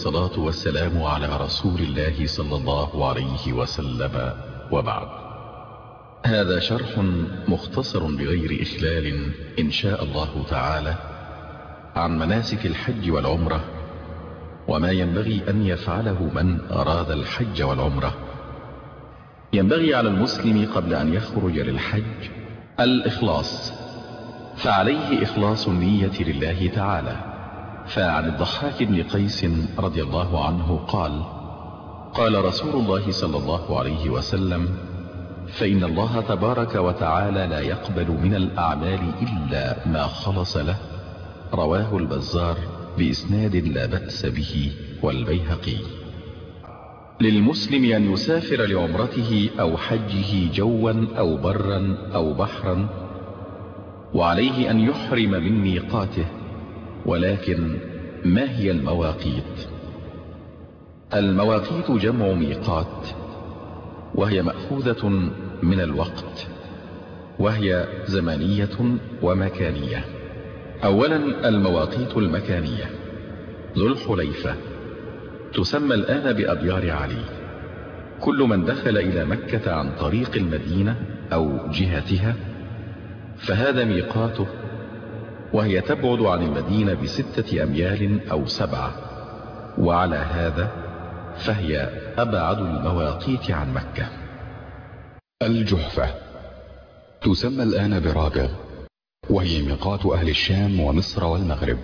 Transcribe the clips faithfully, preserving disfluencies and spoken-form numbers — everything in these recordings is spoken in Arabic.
والصلاة والسلام على رسول الله صلى الله عليه وسلم، وبعد. هذا شرح مختصر بغير إخلال إن شاء الله تعالى عن مناسك الحج والعمرة، وما ينبغي أن يفعله من أراد الحج والعمرة. ينبغي على المسلم قبل أن يخرج للحج الإخلاص، فعليه إخلاص النية لله تعالى. فعن الضحاك بن قيس رضي الله عنه قال: قال رسول الله صلى الله عليه وسلم: فإن الله تبارك وتعالى لا يقبل من الأعمال إلا ما خلص له. رواه البزار بإسناد لا بأس به، والبيهقي. للمسلم أن يسافر لعمرته أو حجه جوا أو برا أو بحرا، وعليه أن يحرم من ميقاته. ولكن ما هي المواقيت؟ المواقيت جمع ميقات، وهي مأخوذة من الوقت، وهي زمانية ومكانية. أولا المواقيت المكانية: ذو الحليفة تسمى الآن بأبيار علي. كل من دخل إلى مكة عن طريق المدينة أو جهتها فهذا ميقاته، وهي تبعد عن المدينة بستة أميال أو سبعة، وعلى هذا فهي أبعد المواقيت عن مكة. الجحفة تسمى الآن برابغ، وهي ميقات أهل الشام ومصر والمغرب.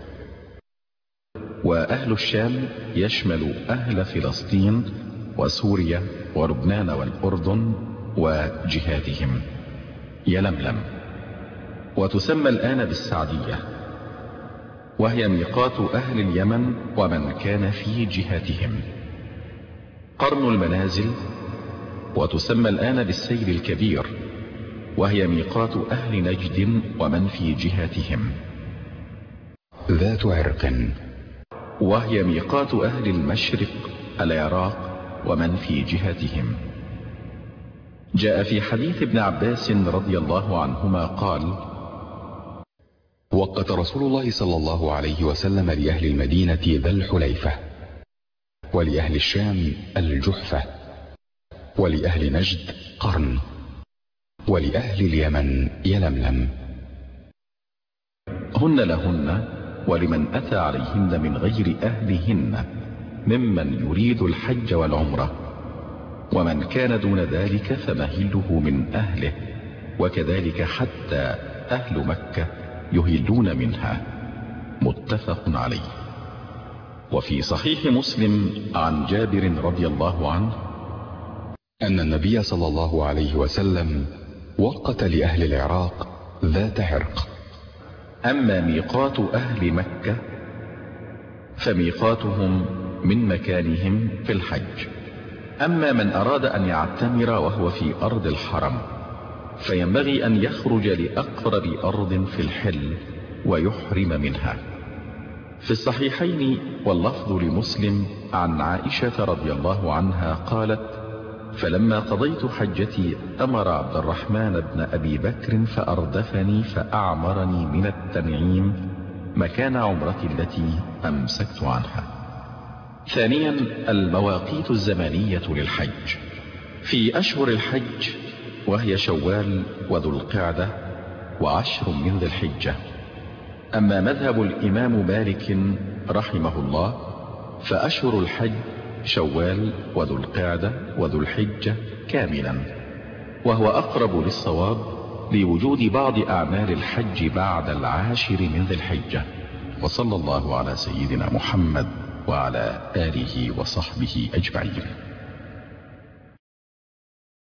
وأهل الشام يشمل أهل فلسطين وسوريا ولبنان والأردن وجهاتهم. يلملم وتسمى الآن بالسعدية، وهي ميقات أهل اليمن ومن كان في جهاتهم. قرن المنازل وتسمى الآن بالسيل الكبير، وهي ميقات أهل نجد ومن في جهاتهم. ذات عرق وهي ميقات أهل المشرق العراق ومن في جهتهم. جاء في حديث ابن عباس رضي الله عنهما قال: وقت رسول الله صلى الله عليه وسلم لأهل المدينة ذا الحليفة، ولأهل الشام الجحفة، ولأهل نجد قرن، ولأهل اليمن يلملم. هن لهن ولمن أتى عليهن من غير أهلهن ممن يريد الحج والعمرة، ومن كان دون ذلك فمهله من أهله، وكذلك حتى أهل مكة يهلون منها. متفق عليه. وفي صحيح مسلم عن جابر رضي الله عنه أن النبي صلى الله عليه وسلم وقت لأهل العراق ذات عرق. أما ميقات أهل مكة فميقاتهم من مكانهم في الحج. أما من أراد أن يعتمر وهو في أرض الحرم فينبغي أن يخرج لأقرب أرض في الحل ويحرم منها. في الصحيحين واللفظ لمسلم عن عائشة رضي الله عنها قالت: فلما قضيت حجتي أمر عبد الرحمن بن أبي بكر فأردفني فأعمرني من التنعيم مكان عمرتي التي أمسكت عنها. ثانيا المواقيت الزمانية للحج. في أشهر الحج وهي شوال وذو القعدة وعشر من ذي الحجة. أما مذهب الإمام مالك رحمه الله فأشهر الحج شوال وذو القعدة وذو الحجة كاملا، وهو أقرب للصواب لوجود بعض أعمال الحج بعد العاشر من ذي الحجة. وصلى الله على سيدنا محمد وعلى آله وصحبه أجمعين.